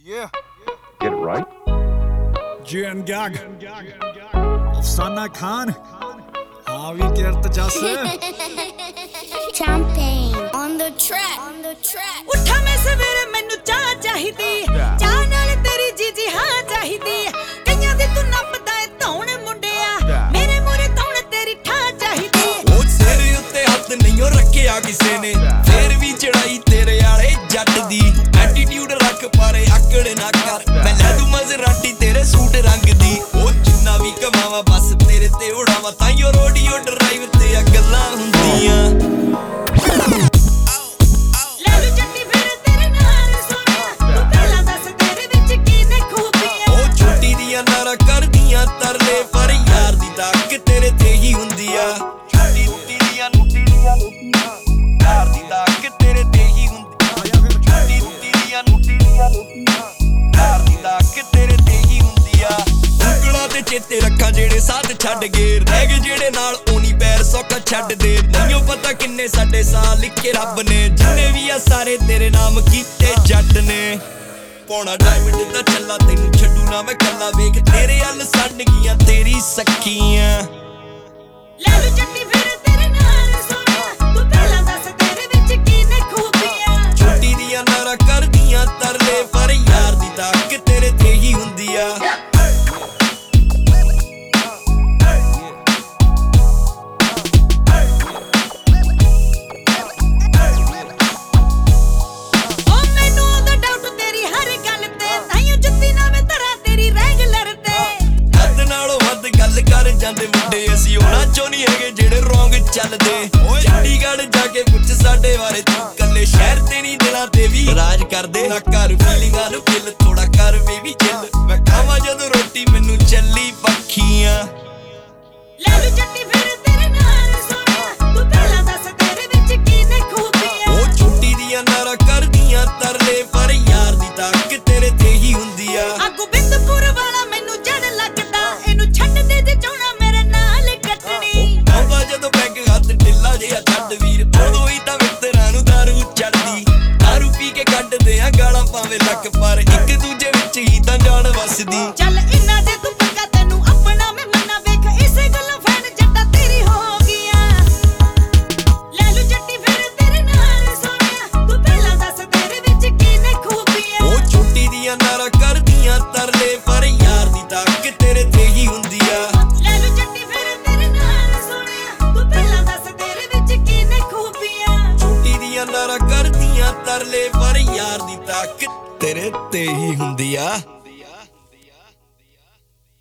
Yeah. Get it right. Jian Gag, Afsana Khan, Havi Kirt Jas. Champagne on the track. ਉੱਠਾ ਮੈਂ ਸਵੇਰੇ ਮੈਨੂੰ ਚਾਹ ਚਾਹੀਦੀ ਚਾਹ ਨਾਲ ਤੇਰੀ ਜੀਜੀ ਹਾਂ ਚਾਹੀਦੀ ਕਈਆਂ ਦੀ ਤੂੰ ਨੱਪਦਾ ਏ ਧੌਣ ਮੁੰਡਿਆ ਮੇਰੇ ਮੂਹਰੇ ਧੌਣ ਤੇਰੀ ਠਾਹ ਚਾਹੀਦੀ ਉਹ ਸਿਰ ਉੱਤੇ ਹੱਥ ਨਹੀਂ ਰੱਖਿਆ ਕਿਸੇ ਨੇ ਫੇਰ ਵੀ ਚੜਾਈ ਤੇਰੇ ਵਾਲੇ ਜੱਟ ਦੀ ਐਟੀਟਿਊਡ ਰੱਖ ਪਾਰੇ ਆਕੜ ਨਾ ਕਰ ਮੈਂ ਲੈ ਦੂੰ ਮਜ਼ਰਾਟੀ ਤੇਰੇ ਸੂਟ ਰੰਗ ਦੀ ਉਹ ਜਿੰਨਾ ਵੀ ਕਮਾਵਾ ਬਸ ਤੇਰੇ ਤੇ ਉਡਾਵਾ ਤਾਈਓ ਰੋਡੀਓ ਡਰਾਈਵ ਤੇ ਆ ਗੱਲਾਂ ਹੁੰਦੀਆਂ ਕਰਦੀਆਂ ਤਰਲੇ ਪਰ ਯਾਰ ਦੀ ਤੱਕ ਤੇਰੇ ਤੇ ਹੀ ਹੁੰਦੀ ਆ ਛੋਟੀ ਦੀਆਂ ਯਾਰ ਦੀ ਤੱਕ ਤੇਰੇ ਤੇ ਹੀ ਹੁੰਦੀ ਆ ਛੋਟੀ ਦੀਆਂ ਯਾਰ ਦੀ ਤੱਕ ਤੇਰੇ ਤੇ ਹੀ ਹੁੰਦੀ ਆ ਉਂਗਲਾਂ ਤੇ ਚੇਤੇ ਰੱਖਾਂ ਜਿਹੜੇ ਸਾਥ ਛੱਡ ਗਏ ਰਹਿ ਗਏ ਜਿਹੜੇ ਨਾਲ ਉਨੀ ਪੈਰ ਸੌਖਾ ਛੱਡ ਦੇ ਨਹੀਂ ਪਤਾ ਕਿੰਨੇ ਸਾਡੇ ਸਾਹ ਲਿਖੇ ਰੱਬ ਨੇ ਜਿੰਨੇ ਵੀ ਆ ਸਾਰੇ ਤੇਰੇ ਨਾਮ ਕੀਤੇ ਜੱਟ ਨੇ ਪੌਣਾ ਡਾਇਮੰਡ ਦਾ ਚੱਲਾ ਤੈਨੂੰ ਛੱਡੂ ਨਾ ਮੈਂ ਕੱਲਾ ਵੇਖ ਤੇਰੇ ਹੱਲ ਸੜ ਗਈਆਂ ਤੇਰੀ ਸੱਖੀਆਂ ਲੈ ਲੂ ਚੱਟੀ ਫਿਰ ਤੇਰੇ ਨਾਲ ਸੋਹਣਿਆ ਤੂੰ ਪਹਿਲਾਂ ਦੱਸ ਤੇਰੇ ਵਿੱਚ ਕੀ ਨੇ ਖੂਬੀਆਂ ਛੋਟੀ ਦੀਆਂ ਨਾਰਾ ਕਰਦੀਆਂ ਤਰਲੇ ਪਰ ਯਾਰ ਦੀ ਤੱਕ ਤੇਰੇ ਤੇ ਹੀ ਹੁੰਦੀ ਆ ਜਾਂਦੇ ਮੁੰਡੇ ਅਸੀਂ ਉਹਨਾਂ ਚੋਂ ਨਹੀਂ ਹੈਗੇ ਜਿਹੜੇ ਰੋਂਗ ਚੱਲਦੇ ਚੰਡੀਗੜ੍ਹ ਜਾ ਕੇ ਪੁੱਛ ਸਾਡੇ ਬਾਰੇ ਤੂੰ ਕੱਲੇ ਸ਼ਹਿਰ ਤੇ ਨਹੀਂ ਦਿਲਾਂ ਤੇ ਵੀ ਰਾਜ ਕਰਦੇ ਨਾ ਕਰ ਫੀਲਿੰਗਾਂ ਨੂੰ ਕਿਲ ਥੋੜਾ ਕਰ ਬੇਬੀ ਚਿੱਲ ਮੈਂ ਖਾਵਾਂ ਜਦੋਂ ਰੋਟੀ ਮੈਨੂੰ ਚੱਲੀ ਪੱਖੀਆਂ ਲੈ ਲੂ ਚੱਟੀ ਫਿਰ ਤੇਰੇ ਨਾਲ ਸੋਹਣਿਆ ਤੂੰ ਪਹਿਲਾਂ ਦੱਸ ਤੇਰੇ ਵਿੱਚ ਕੀ ਨੇ ਖੂਬੀਆਂ ਉਹ ਛੋਟੀ ਦੀਆਂ ਨਾਰਾ ਕਰਦੀਆਂ ਤਰਲੇ ਪਰ ਯਾਰ ਦੀ ਤੱਕ ਤੇਰੇ ਤੇ ਹੀ ਹੁੰਦੀ ਆ ਗੋਬਿੰਦਪੁਰ ਵਾਲਾ ਮੈਨੂੰ ਜੜ ਲੱਗਦਾ ਇਹਨੂੰ ਛੱਡ ਦੇ ਜੇ ਚਾਹਣਾ ਜਦੋਂ ਬੈਗ ਹੱਥ ਢਿੱਲਾ ਜਿਹਾ ਛੱਡ ਵੀਰ ਉਦੋਂ ਹੀ ਤਾਂ ਮਿੱਤਰਾਂ ਨੂੰ ਦਾਰੂ ਚੜਦੀ ਦਾਰੂ ਪੀ ਕੇ ਕੱਢਦੇ ਆ ਗਾਲਾਂ ਭਾਵੇਂ ਲੱਕ ਪਰ ਇੱਕ ਦੂਜੇ ਵਿੱਚ ਹੀ ਤਾਂ ਜਾਨ ਵਸਦੀ ਚੱਲ ਇੰਨਾ ਜੇ ਤੂੰ ਪੱਕਾ ਤੈਨੂੰ ਆਪਣਾ ਮੈਂ ਮੰਨਾ ਵੇਖ ਇਸੇ ਗੱਲੋਂ ਫੈਨ ਜੱਟਾ ਤੇਰੀ ਹੋ ਗਈਆਂ ਲੈ ਲੂ ਜੱਟੀ ਫਿਰ ਤੇਰੇ ਨਾਲ ਸੋਹਣਿਆ ਤੂੰ ਪਹਿਲਾਂ ਦੱਸ ਤੇਰੇ ਵਿੱਚ ਕੀ ਨੇ ਖੂਬੀਆਂ ਉਹ ਛੋਟੀ ਦੀਆਂ ਨਾਰਾ ਕਰਦੀਆਂ ਤਰਲੇ ਪਰ ਯਾਰ ਦੀ ਤੱਕ ਤੇਰੇ ਤੇ ਹੀ ਹੁੰਦੀ ਆ ਨਾਰਾ ਕਰਦੀਆਂ ਤਰਲੇ ਪਰ ਯਾਰ ਦੀ ਤੱਕ ਤੇਰੇ ਤੇ ਹੀ ਹੁੰਦੀ ਆ